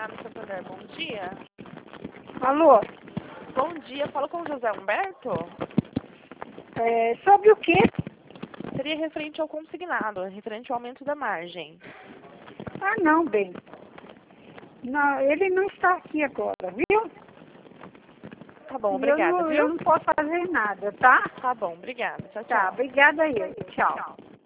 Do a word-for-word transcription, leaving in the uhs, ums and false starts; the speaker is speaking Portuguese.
Banco Santander, bom dia. Alô? Bom dia, falo com o José Humberto? É, sobre o quê? Seria referente ao consignado, referente ao aumento da margem. Ah, não, bem. Não, ele não está aqui agora, viu? Tá bom, E obrigada, eu não, viu? eu não posso fazer nada, tá? Tá bom, obrigada. Tchau, Tá, tchau. obrigada aí. Tchau.